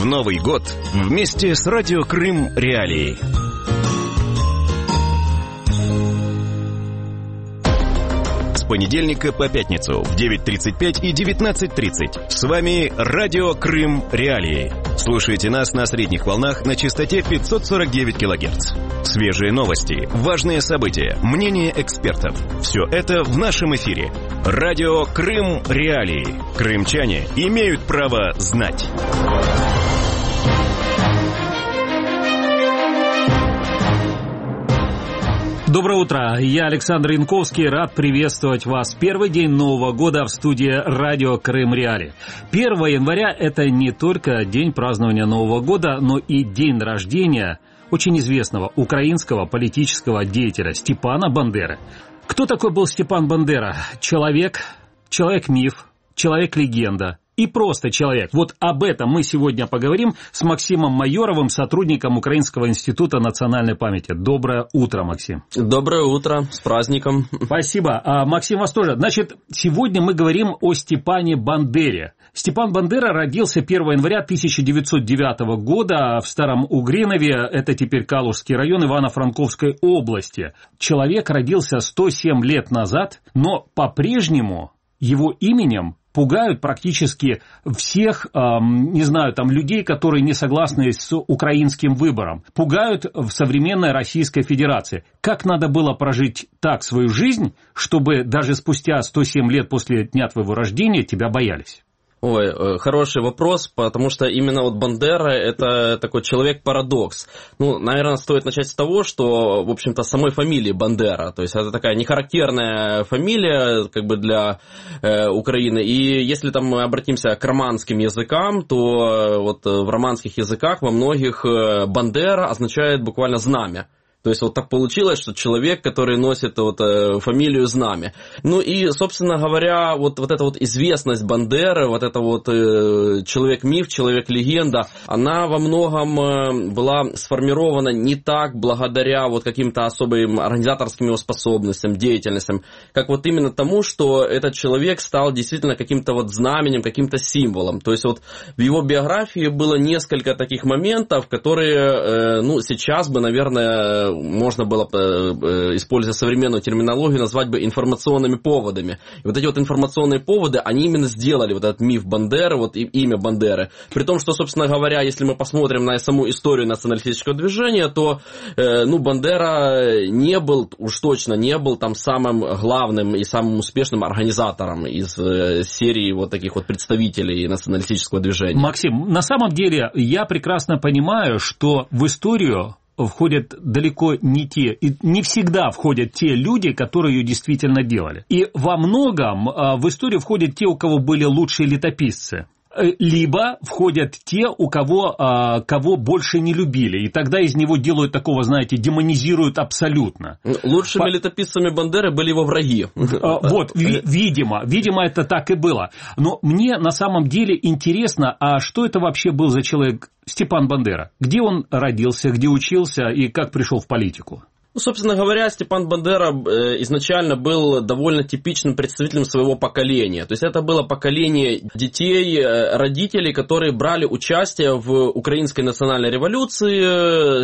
Новый год вместе с Радио Крым Реалии. С понедельника по пятницу в 9:35 и 19:30. С вами Радио Крым Реалии. Слушайте нас на средних волнах на частоте 549 кГц. Свежие новости, важные события, мнения экспертов. Все это в нашем эфире. Радио Крым Реалии. Крымчане имеют право знать. Доброе утро, я Александр Янковский, рад приветствовать вас. Первый день Нового года в студии Радио Крым Реалии. 1 января – это не только день празднования Нового года, но и день рождения очень известного украинского политического деятеля Степана Бандеры. Кто такой был Степан Бандера? Человек-миф, человек-легенда. И просто человек. Вот об этом мы сегодня поговорим с Максимом Майоровым, сотрудником Украинского института национальной памяти. Доброе утро, Максим. Доброе утро, с праздником. Спасибо. Максим, вас тоже. Значит, сегодня мы говорим о Степане Бандере. Степан Бандера родился 1 января 1909 года в Старом Угринове, это теперь Калужский район Ивано-Франковской области. Человек родился 107 лет назад, но по-прежнему его именем пугают практически всех, людей, которые не согласны с украинским выбором. Пугают в современной Российской Федерации. Как надо было прожить так свою жизнь, чтобы даже спустя 107 лет после дня твоего рождения тебя боялись? Ой, хороший вопрос, потому что именно вот Бандера – это такой человек-парадокс. Наверное, стоит начать с того, что, в общем-то, самой фамилии Бандера, то есть это такая нехарактерная фамилия как бы для Украины. И если там мы обратимся к романским языкам, то вот в романских языках во многих Бандера означает буквально знамя. То есть вот так получилось, что человек, который носит фамилию Знамя. И, собственно говоря, вот эта вот известность Бандеры, вот это вот человек-миф, человек-легенда, она во многом была сформирована не так благодаря вот каким-то особым организаторским его способностям, деятельностям, как вот именно тому, что этот человек стал действительно каким-то вот знаменем, каким-то символом. То есть вот в его биографии было несколько таких моментов, которые, сейчас бы, наверное, можно было, используя современную терминологию, назвать бы информационными поводами. И вот эти вот информационные поводы, они именно сделали вот этот миф Бандеры, вот имя Бандеры. При том, что, собственно говоря, если мы посмотрим на саму историю националистического движения, то, Бандера уж точно не был там самым главным и самым успешным организатором из серии вот таких вот представителей националистического движения. Максим, на самом деле я прекрасно понимаю, что в историю входят далеко не те, и не всегда входят те люди, которые ее действительно делали. И во многом в историю входят те, у кого были лучшие летописцы. Либо входят те, кого больше не любили. И тогда из него делают такого, демонизируют абсолютно. Лучшими летописцами Бандеры были его враги. Вот, видимо, это так и было. Но мне на самом деле интересно, а что это вообще был за человек Степан Бандера? Где он родился, где учился и как пришел в политику? Собственно говоря, Степан Бандера изначально был довольно типичным представителем своего поколения. То есть это было поколение детей, родителей, которые брали участие в украинской национальной революции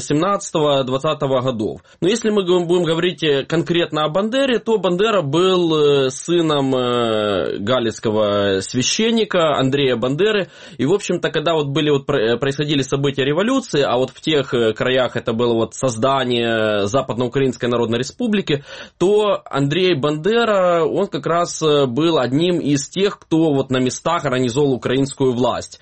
17-20 годов. Но если мы будем говорить конкретно о Бандере, то Бандера был сыном галицкого священника Андрея Бандеры. И, в общем-то, когда происходили события революции, а вот в тех краях это было создание Западноукраинской Народной Республики, то Андрей Бандера, он как раз был одним из тех, кто на местах организовал украинскую власть.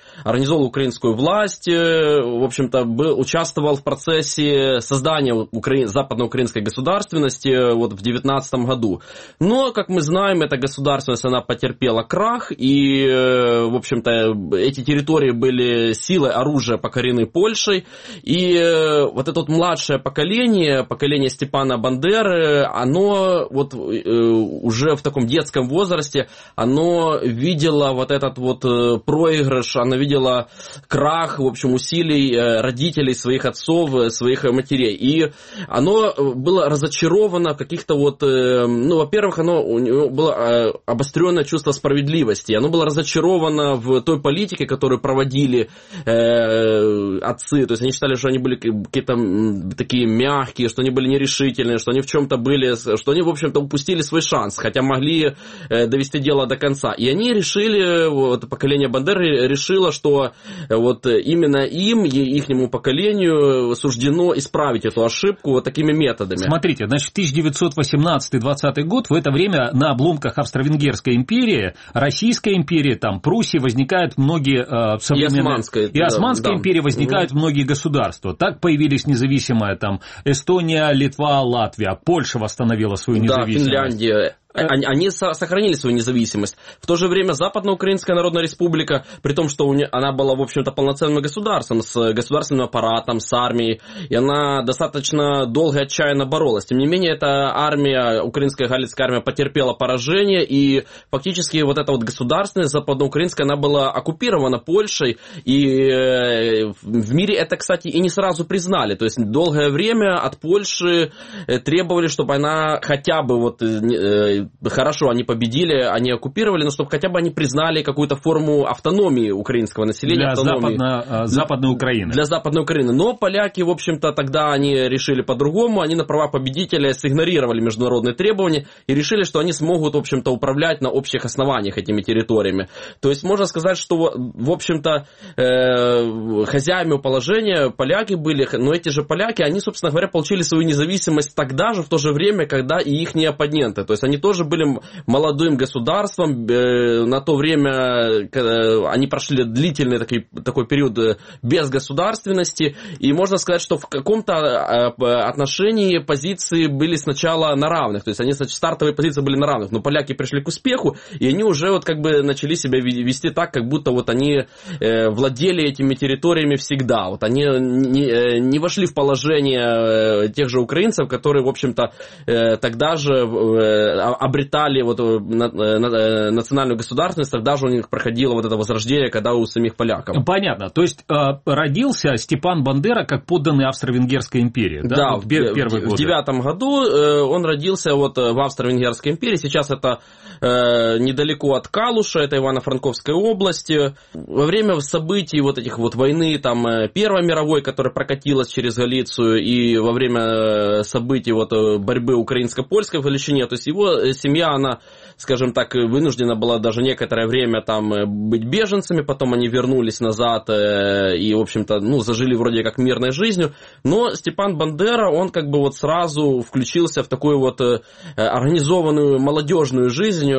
В общем-то, участвовал в процессе создания западноукраинской государственности в 19 году. Но, как мы знаем, эта государственность, она потерпела крах, и, в общем-то, эти территории были силой оружия покорены Польшей, и вот это младшее поколение поколение Степана Бандеры, оно вот уже в таком детском возрасте, оно видело вот этот вот проигрыш, оно видело крах, в общем, усилий родителей, своих отцов, своих матерей. И оно было разочаровано в каких-то вот, ну, во-первых, у него было обостренное чувство справедливости, оно было разочаровано в той политике, которую проводили отцы, то есть они считали, что они были какие-то такие мягкие, что они были нерешительные, что они в чем-то были, что они, в общем-то, упустили свой шанс, хотя могли довести дело до конца. И они решили, вот, поколение Бандеры решило, что вот именно им, ихнему поколению суждено исправить эту ошибку вот такими методами. Смотрите, значит, 1918-20 год, в это время на обломках Австро-Венгерской империи, Российской империи, там, Пруссии возникают многие современные... И Османской империи возникают многие государства. Так появились независимые там Эстония, Литва, Латвия, Польша восстановила свою независимость. Да, Финляндия. Они сохранили свою независимость. В то же время Западноукраинская Народная Республика, при том, что она была, в общем-то, полноценным государством, с государственным аппаратом, с армией, и она достаточно долго и отчаянно боролась. Тем не менее, эта армия, украинская галицкая армия, потерпела поражение, и фактически вот эта вот государственность западноукраинская, она была оккупирована Польшей, и в мире это, кстати, и не сразу признали. То есть долгое время от Польши требовали, чтобы она хотя бы вот... Хорошо, они победили, они оккупировали, но чтобы хотя бы они признали какую-то форму автономии украинского населения. Для Западной Украины. Для Западной Украины. Но поляки, в общем-то, тогда они решили по-другому. Они на права победителя сигнорировали международные требования и решили, что они смогут, в общем-то, управлять на общих основаниях этими территориями. То есть можно сказать, что, в общем-то, хозяевами положения поляки были, но эти же поляки, они, собственно говоря, получили свою независимость тогда же, в то же время, когда и их оппоненты. То есть они тоже были молодым государством, на то время они прошли длительный такой период без государственности, и можно сказать, что в каком-то отношении позиции были сначала на равных, то есть они, стартовые позиции были на равных, но поляки пришли к успеху, и они уже вот как бы начали себя вести так, как будто вот они владели этими территориями всегда, вот они не вошли в положение тех же украинцев, которые, в общем-то, тогда же обретали вот национальную государственность, тогда же у них проходило вот это возрождение, когда у самих поляков. Понятно. То есть родился Степан Бандера как подданный Австро-Венгерской империи, да? Да, вот первый год. В 9 году он родился вот в Австро-Венгерской империи. Сейчас это недалеко от Калуша, это Ивано-Франковская область. Во время событий вот этих вот войны, там, Первой мировой, которая прокатилась через Галицию, и во время событий вот борьбы украинско-польской в Галичине, то есть его семья, она, скажем так, вынуждена была даже некоторое время там быть беженцами, потом они вернулись назад и, в общем-то, ну, зажили вроде как мирной жизнью, но Степан Бандера, он как бы вот сразу включился в такую вот организованную молодежную жизнь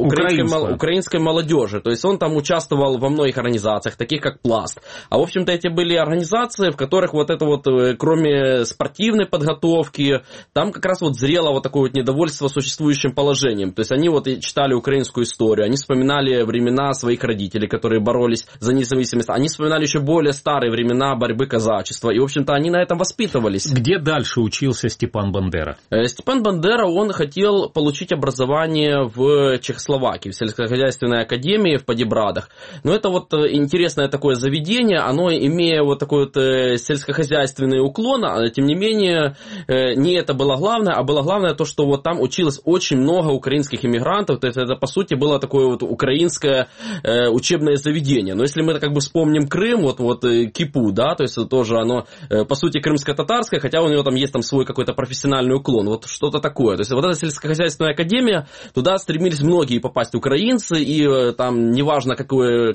украинской молодежи, то есть он там участвовал во многих организациях, таких как Пласт, а, в общем-то, эти были организации, в которых вот это вот, кроме спортивной подготовки, там как раз вот зрело вот такое вот недовольство существующим положением. То есть они вот читали украинскую историю, они вспоминали времена своих родителей, которые боролись за независимость, они вспоминали еще более старые времена борьбы казачества, и, в общем-то, они на этом воспитывались. Где дальше учился Степан Бандера? Степан Бандера, он хотел получить образование в Чехословакии, в сельскохозяйственной академии в Подибрадах. Но это вот интересное такое заведение, оно, имея вот такой вот сельскохозяйственный уклон, тем не менее, не это было главное, а было главное то, что вот там училось очень много украинских иммигрантов, то есть это, по сути, было такое вот украинское учебное заведение. Но если мы как бы вспомним Крым, вот КИПУ, да, то есть тоже оно, по сути, крымско-татарское, хотя у него там есть там свой какой-то профессиональный уклон, вот что-то такое. То есть вот эта сельскохозяйственная академия, туда стремились многие попасть украинцы, и там неважно, какой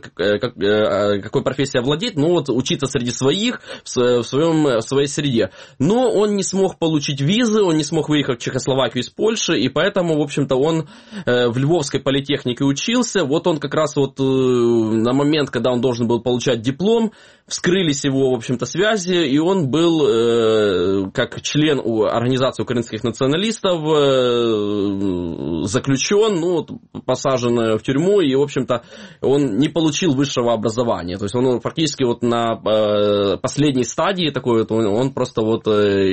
профессией владеть, но вот учиться среди своих, в своей среде. Но он не смог получить визы, он не смог выехать в Чехословакию из Польши, и поэтому в общем-то, он в Львовской политехнике учился. Вот он как раз вот на момент, когда он должен был получать диплом, вскрылись его, в общем-то, связи, и он был, как член Организации украинских националистов, заключен, ну, посажен в тюрьму, и, в общем-то, он не получил высшего образования. То есть он фактически вот на последней стадии такой вот, он просто вот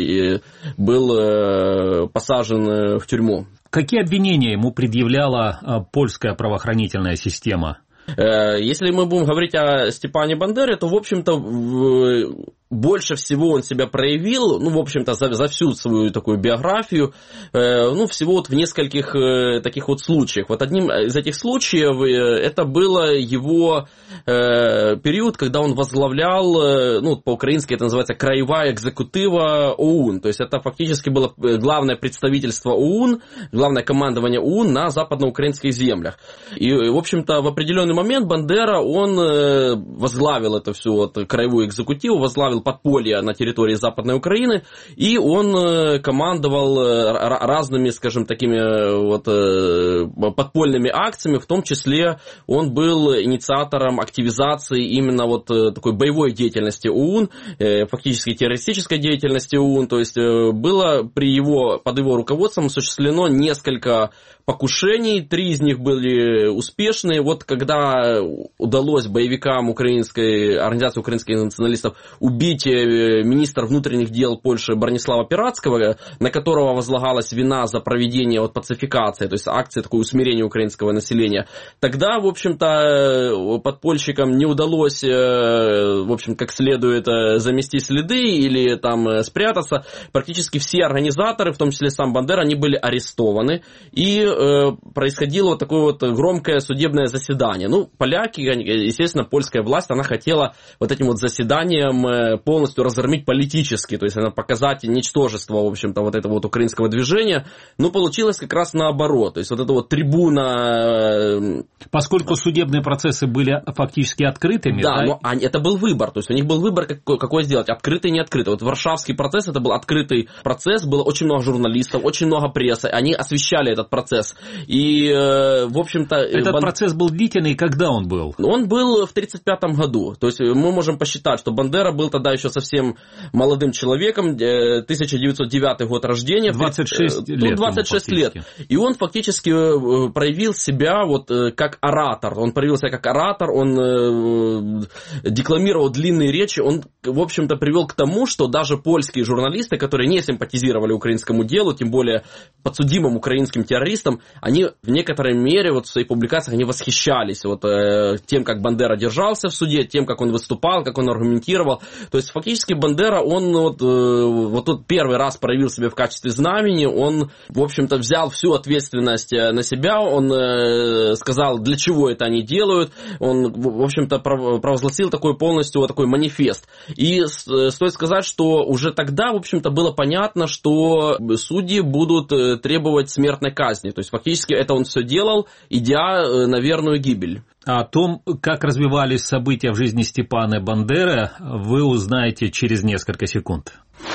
был посажен в тюрьму. Какие обвинения ему предъявляла польская правоохранительная система? Если мы будем говорить о Степане Бандере, то, в общем-то, больше всего он себя проявил, ну, в общем-то, за всю свою такую биографию, ну, всего вот в нескольких таких вот случаях. Вот одним из этих случаев это было его период, когда он возглавлял, ну, по-украински это называется краевая экзекутива ОУН, то есть это фактически было главное представительство ОУН, главное командование ОУН на западноукраинских землях. И, в общем-то, в определенный момент Бандера, он возглавил эту всю вот краевую экзекутиву, возглавил подполье на территории Западной Украины, и он командовал разными, скажем, такими вот подпольными акциями, в том числе он был инициатором активизации именно вот такой боевой деятельности ОУН, фактически террористической деятельности ОУН, то есть было под его руководством осуществлено несколько покушений, 3 из них были успешные. Вот когда удалось боевикам Организации украинских националистов убить министра внутренних дел Польши Бронислава Пиратского, на которого возлагалась вина за проведение вот пацификации, то есть акции такой усмирения украинского населения, тогда, в общем-то, подпольщикам не удалось, в общем, как следует замести следы или там спрятаться. Практически все организаторы, в том числе сам Бандера, они были арестованы, и происходило вот такое вот громкое судебное заседание. Ну, поляки, естественно, польская власть, она хотела вот этим вот заседанием полностью разгромить политически, то есть она показать ничтожество, в общем-то, вот этого вот украинского движения, но получилось как раз наоборот, то есть вот эта вот трибуна... Поскольку судебные процессы были фактически открытыми... Да, но это был выбор, то есть у них был выбор, какой сделать, открытый, не открытый. Вот Варшавский процесс, это был открытый процесс, было очень много журналистов, очень много прессы, они освещали этот процесс. И, в общем-то... Этот процесс был длительный, когда он был? Он был в 1935 году. То есть мы можем посчитать, что Бандера был тогда еще совсем молодым человеком, 1909 год рождения. 26 лет. 26 лет. И он фактически проявил себя вот как оратор. Он проявил себя как оратор, он декламировал длинные речи. Он, в общем-то, привел к тому, что даже польские журналисты, которые не симпатизировали украинскому делу, тем более подсудимым украинским террористам, они в некоторой мере вот в своих публикациях они восхищались вот, тем, как Бандера держался в суде, тем, как он выступал, как он аргументировал. То есть фактически Бандера, он вот тут первый раз проявил себя в качестве знамени, он, в общем-то, взял всю ответственность на себя, он сказал, для чего это они делают, он, в общем-то, провозгласил такой полностью вот такой манифест. И стоит сказать, что уже тогда, в общем-то, было понятно, что судьи будут требовать смертной казни. То есть фактически это он все делал, идя на верную гибель. О том, как развивались события в жизни Степана Бандеры, вы узнаете через несколько секунд.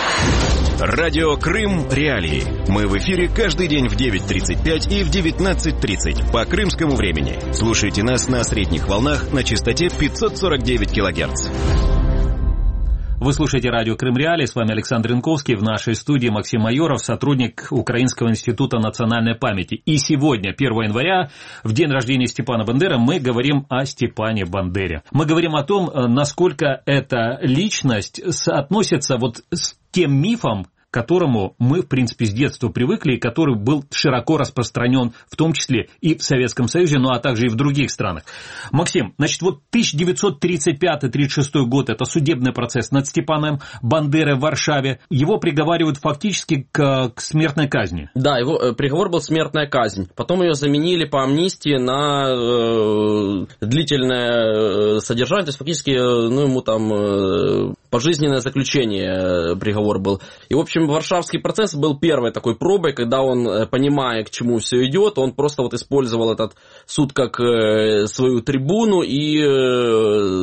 Радио Крым Реалии. Мы в эфире каждый день в 9:35 и в 19:30 по крымскому времени. Слушайте нас на средних волнах на частоте 549 кГц. Вы слушаете радио Крым Реалии, с вами Александр Янковский, в нашей студии Максим Майоров, сотрудник Украинского института национальной памяти. И сегодня, 1 января, в день рождения Степана Бандеры, мы говорим о Степане Бандере. Мы говорим о том, насколько эта личность соотносится вот с тем мифом, к которому мы, в принципе, с детства привыкли, и который был широко распространен, в том числе и в Советском Союзе, ну а также и в других странах. Максим, значит, вот 1935-36 год – это судебный процесс над Степаном Бандерой в Варшаве. Его приговаривают фактически к смертной казни. Да, его приговор был смертная казнь. Потом ее заменили по амнистии на длительное содержание, то есть фактически, ну, ему там пожизненное заключение приговор был. И, в общем, Варшавский процесс был первой такой пробой, когда он, понимая, к чему все идет, он просто вот использовал этот суд как свою трибуну и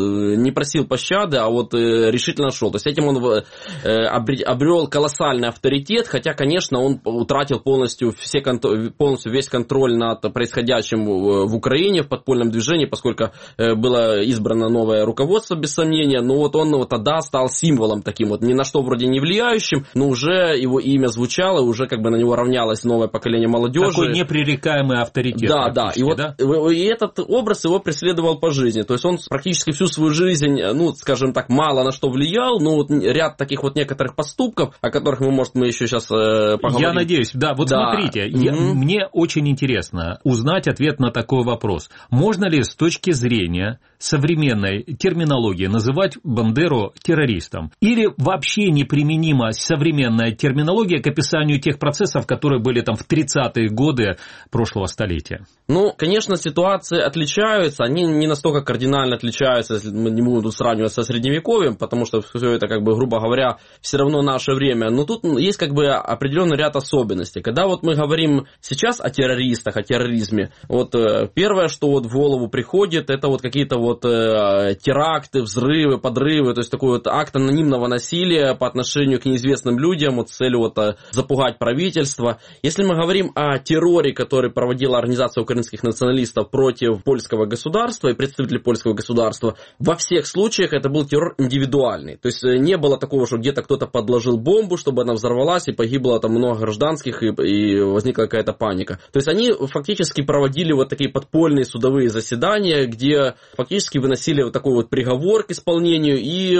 не просил пощады, а вот решительно шел. То есть этим он обрел колоссальный авторитет, хотя, конечно, он утратил полностью весь контроль над происходящим в Украине, в подпольном движении, поскольку было избрано новое руководство, без сомнения, но вот он вот тогда стал символом таким вот, ни на что вроде не влияющим, но уже его имя звучало, уже как бы на него равнялось новое поколение молодежи. Такой непререкаемый авторитет. Да. И вот и этот образ его преследовал по жизни. То есть он практически всю свою жизнь, ну, скажем так, мало на что влиял, но вот ряд таких вот некоторых поступков, о которых мы еще сейчас поговорим. Я надеюсь, да. Вот смотрите, мне очень интересно узнать ответ на такой вопрос. Можно ли с точки зрения современной терминологии называть Бандеру террористом? Или вообще неприменима современная терминология к описанию тех процессов, которые были там в 30-е годы прошлого столетия? Ну, конечно, ситуации отличаются, они не настолько кардинально отличаются, если мы не будем тут сравнивать со Средневековьем, потому что все это, как бы, грубо говоря, все равно наше время. Но тут есть как бы определенный ряд особенностей. Когда вот мы говорим сейчас о террористах, о терроризме, вот первое, что вот в голову приходит, это вот какие-то вот теракты, взрывы, подрывы, то есть такой вот акт анонимного насилия по отношению к неизвестным людям вот с целью вот запугать правительство. Если мы говорим о терроре, который проводила организация украинских националистов против польского государства и представителей польского государства, во всех случаях это был террор индивидуальный. То есть не было такого, что где-то кто-то подложил бомбу, чтобы она взорвалась и погибло там много гражданских и возникла какая-то паника. То есть они фактически проводили вот такие подпольные судовые заседания, где фактически выносили вот такой вот приговор к исполнению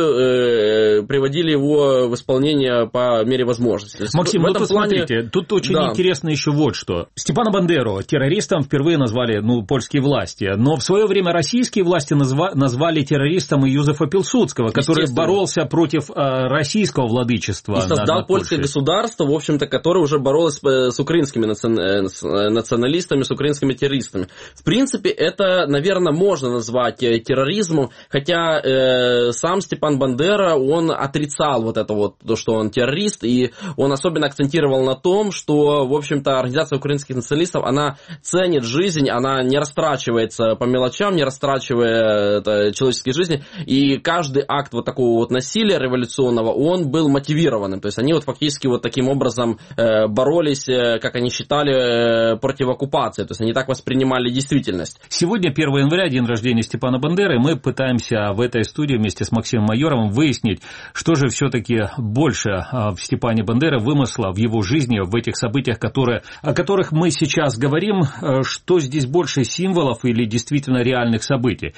и приводили его в исполнение по мере возможности. Максим, ну тут смотрите, тут очень интересно еще вот что. Степана Бандеру террористом впервые назвали, польские власти, но в свое время российские власти назвали террористом и Юзефа Пилсудского, который боролся против российского владычества. И создал польское государство, в общем-то, которое уже боролось с украинскими националистами, с украинскими террористами. В принципе, это, наверное, можно назвать терроризмом, хотя сам Степан Бандера, он отрицал вот это вот, то, что он террорист, и он особенно акцентировал на том, что, в общем-то, организация украинских националистов, она ценит жизнь, она не растрачивается по мелочам, не растрачивая человеческие жизни, и каждый акт вот такого вот насилия революционного, он был мотивированным, то есть они вот фактически вот таким образом боролись, как они считали, против оккупации, то есть они так воспринимали действительность. Сегодня 1 января, день рождения Степана Бандеры, мы пытаемся в этой студии вместе с Максимом Майоровым выяснить, что же все-таки больше в Степане Бандере вымысла в его жизни, в этих событиях, о которых мы сейчас говорим, что здесь больше символов или действительно реальных событий.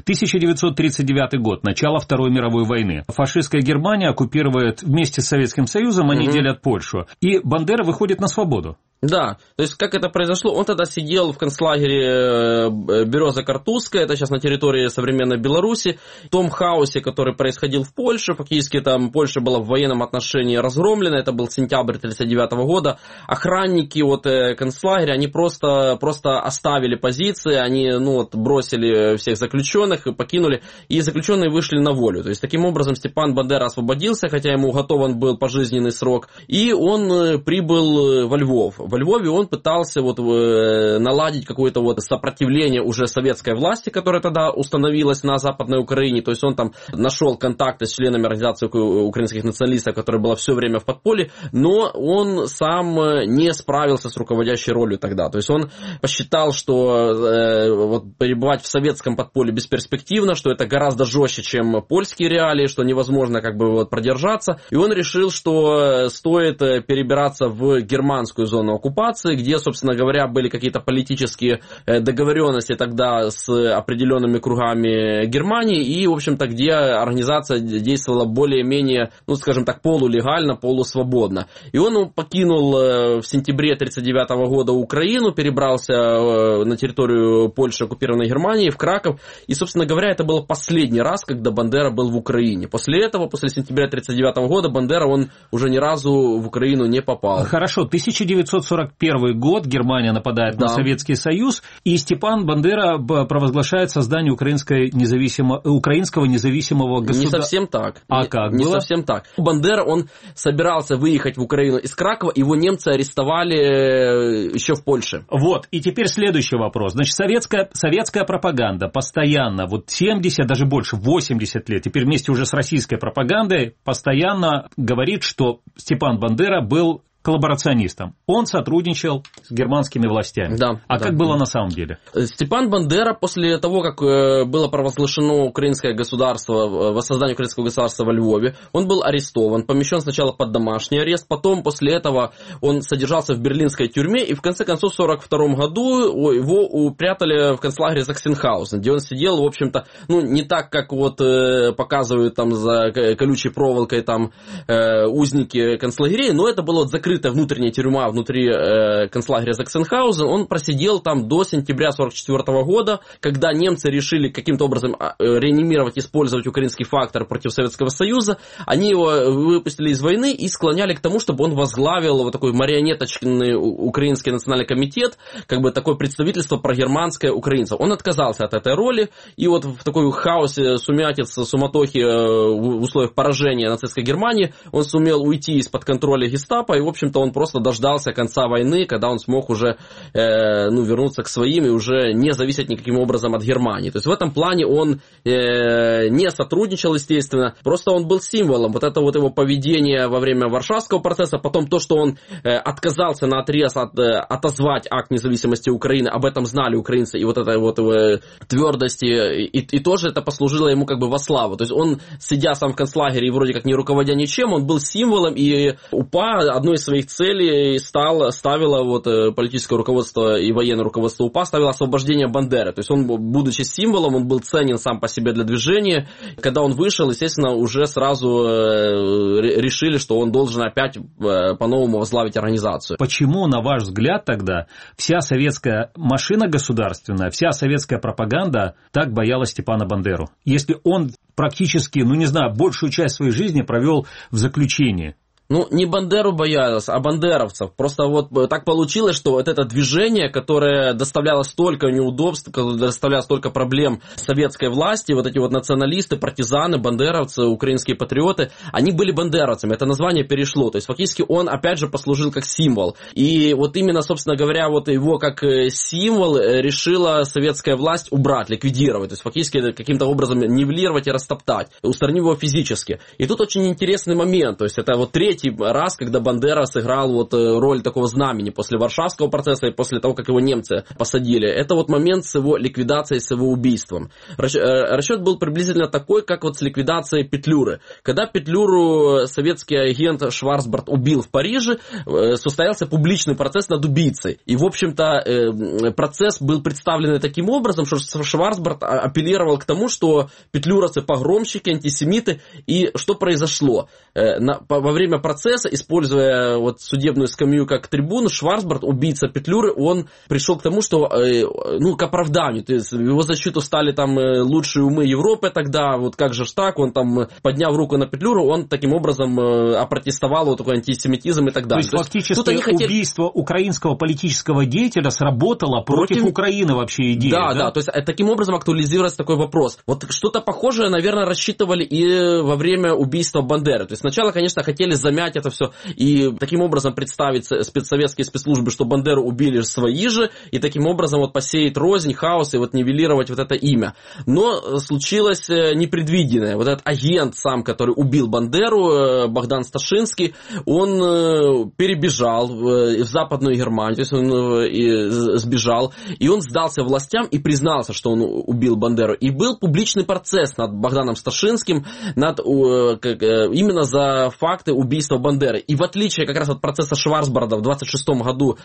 1939 год, начало Второй мировой войны. Фашистская Германия оккупирует вместе с Советским Союзом, они делят Польшу. И Бандера выходит на свободу. Да, то есть как это произошло, он тогда сидел в концлагере Береза-Картузская, это сейчас на территории современной Беларуси, в том хаосе, который происходил в Польше, фактически там Польша была в военном отношении разгромлена, это был сентябрь 1939 года, охранники вот концлагеря, они просто оставили позиции, они бросили всех заключенных и покинули, и заключенные вышли на волю, то есть таким образом Степан Бандера освободился, хотя ему уготован был пожизненный срок, и он прибыл во Львов. Во Львове он пытался наладить какое-то сопротивление уже советской власти, которая тогда установилась на Западной Украине. То есть он там нашел контакты с членами организации украинских националистов, которая была все время в подполье, но он сам не справился с руководящей ролью тогда. То есть он посчитал, что перебывать в советском подполье бесперспективно, что это гораздо жестче, чем польские реалии, что невозможно продержаться. И он решил, что стоит перебираться в германскую зону оккупации, где, собственно говоря, были какие-то политические договоренности тогда с определенными кругами Германии, и, в общем-то, где организация действовала более-менее, скажем так, полулегально, полусвободно. И он покинул в сентябре 1939 года Украину, перебрался на территорию Польши, оккупированной Германией, в Краков, и, собственно говоря, это был последний раз, когда Бандера был в Украине. После этого, после сентября 1939 года, Бандера, он уже ни разу в Украину не попал. Хорошо, 1940 1941 год, Германия нападает на Советский Союз, и Степан Бандера провозглашает создание украинского независимого государства. Не совсем так. Как не было? совсем так. Бандера, он собирался выехать в Украину из Кракова, его немцы арестовали еще в Польше. Вот, и теперь следующий вопрос. Значит, советская пропаганда постоянно, вот 70, даже больше, 80 лет, теперь вместе уже с российской пропагандой, постоянно говорит, что Степан Бандера был коллаборационистом. Он сотрудничал с германскими властями. Да, как было на самом деле? Степан Бандера после того, как было провозглашено украинское государство, воссоздание украинского государства во Львове, он был арестован, помещен сначала под домашний арест, потом после этого он содержался в берлинской тюрьме, и в конце концов в 1942 году его упрятали в концлагере Заксенхаузен, где он сидел, в общем-то, не так, как вот показывают там за колючей проволокой там узники концлагерей, но это было вот закрытая внутренняя тюрьма внутри концлагеря Заксенхаузен. Он просидел там до сентября 1944 года, когда немцы решили каким-то образом реанимировать, использовать украинский фактор против Советского Союза. Они его выпустили из войны и склоняли к тому, чтобы он возглавил вот такой марионеточный украинский национальный комитет, как бы такое представительство прогерманское украинцев. Он отказался от этой роли, и вот в такой хаосе, сумятице, суматохе в условиях поражения нацистской Германии он сумел уйти из-под контроля гестапо, и, в общем-то, он просто дождался конца войны, когда он смог уже вернуться к своим и уже не зависеть никаким образом от Германии. То есть в этом плане он не сотрудничал, естественно, просто он был символом. Вот это вот его поведение во время Варшавского процесса, потом то, что он отказался наотрез отозвать акт независимости Украины, об этом знали украинцы, и вот этой вот его твердости, и тоже это послужило ему как бы во славу. То есть он, сидя сам в концлагере и вроде как не руководя ничем, он был символом, и УПА одной из своих целей ставила вот политическое руководство и военное руководство УПА ставило освобождение Бандеры. То есть он, будучи символом, он был ценен сам по себе для движения. Когда он вышел, естественно, уже сразу решили, что он должен опять по-новому возглавить организацию. Почему, на ваш взгляд, тогда вся советская машина государственная, вся советская пропаганда так боялась Степана Бандеру? Если он практически, большую часть своей жизни провел в заключении. Не Бандеру боялась, а бандеровцев. Просто вот так получилось, что вот это движение, которое доставляло столько неудобств, доставляло столько проблем советской власти, вот эти вот националисты, партизаны, бандеровцы, украинские патриоты, они были бандеровцами, это название перешло. То есть фактически он опять же послужил как символ. И вот именно, собственно говоря, вот его как символ решила советская власть убрать, ликвидировать. То есть фактически каким-то образом нивелировать и растоптать, устранив его физически. И тут очень интересный момент, то есть это вот третий раз, когда Бандера сыграл вот роль такого знамени после Варшавского процесса и после того, как его немцы посадили. Это вот момент с его ликвидацией, с его убийством. Расчет был приблизительно такой, как вот с ликвидацией Петлюры. Когда Петлюру советский агент Шварцбард убил в Париже, состоялся публичный процесс над убийцей. И, в общем-то, процесс был представлен таким образом, что Шварцбард апеллировал к тому, что петлюровцы погромщики, антисемиты. И что произошло? Во время процесса, используя вот судебную скамью как трибуну, Шварцбард, убийца Петлюры, он пришел к тому, что, к оправданию, то есть в его защиту стали там лучшие умы Европы тогда, вот как же ж так, он там, подняв руку на Петлюру, он таким образом опротестовал вот такой антисемитизм и так далее. То есть фактически убийство украинского политического деятеля сработало против Украины вообще идеи, да? То есть таким образом актуализировался такой вопрос. Вот что-то похожее, наверное, рассчитывали и во время убийства Бандеры. То есть сначала, конечно, хотели замять это все и таким образом представить советские спецслужбы, что Бандеру убили свои же, и таким образом вот посеять рознь, хаос и вот нивелировать вот это имя. Но случилось непредвиденное. Вот этот агент сам, который убил Бандеру, Богдан Сташинский, он перебежал в Западную Германию, то есть он сбежал, и он сдался властям и признался, что он убил Бандеру. И был публичный процесс над Богданом Сташинским, именно за факты убийства Бандеры. И в отличие как раз от процесса Шварцбарда в 27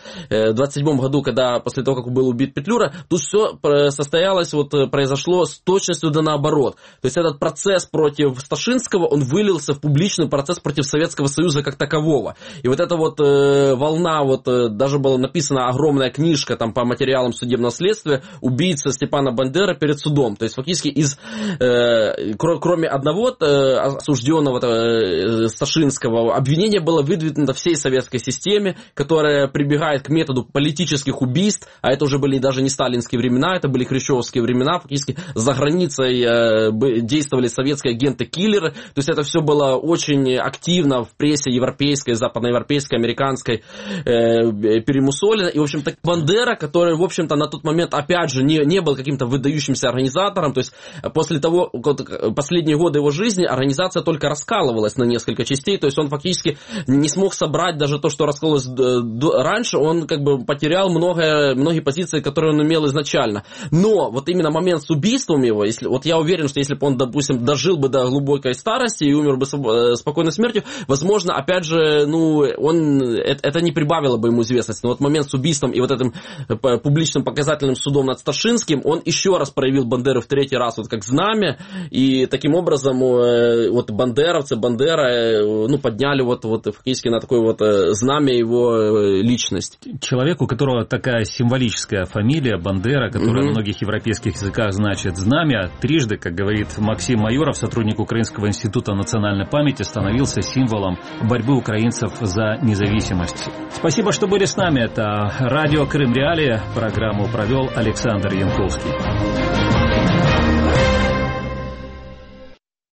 году, когда после того, как был убит Петлюра, тут все состоялось, произошло с точностью да наоборот. То есть этот процесс против Сташинского, он вылился в публичный процесс против Советского Союза как такового. И вот эта вот волна, даже была написана огромная книжка там по материалам судебного следствия «Убийца Степана Бандеры перед судом». То есть фактически кроме одного осужденного Сташинского обвинение было выдвинуто всей советской системе, которая прибегает к методу политических убийств, а это уже были даже не сталинские времена, это были хрущевские времена, фактически за границей действовали советские агенты-киллеры, то есть это все было очень активно в прессе европейской, западноевропейской, американской перемусолено, и, в общем-то, Бандера, который, в общем-то, на тот момент, опять же, не был каким-то выдающимся организатором, то есть после того, последние годы его жизни организация только раскалывалась на несколько частей, то есть он фактически не смог собрать даже то, что раскололось раньше, он как бы потерял многие позиции, которые он имел изначально. Но вот именно момент с убийством его, вот я уверен, что если бы он, допустим, дожил бы до глубокой старости и умер бы спокойной смертью, возможно, опять же, это не прибавило бы ему известности. Но вот момент с убийством и вот этим публичным показательным судом над Старшинским, он еще раз проявил Бандеру в третий раз вот как знамя, и таким образом вот Бандера подняли вот фактически на такое вот знамя его личность. Человек, у которого такая символическая фамилия Бандера, которая на многих европейских языках значит знамя, трижды, как говорит Максим Майоров, сотрудник Украинского института национальной памяти, становился символом борьбы украинцев за независимость. Спасибо, что были с нами. Это радио Крым Реалии. Программу провел Александр Янковский.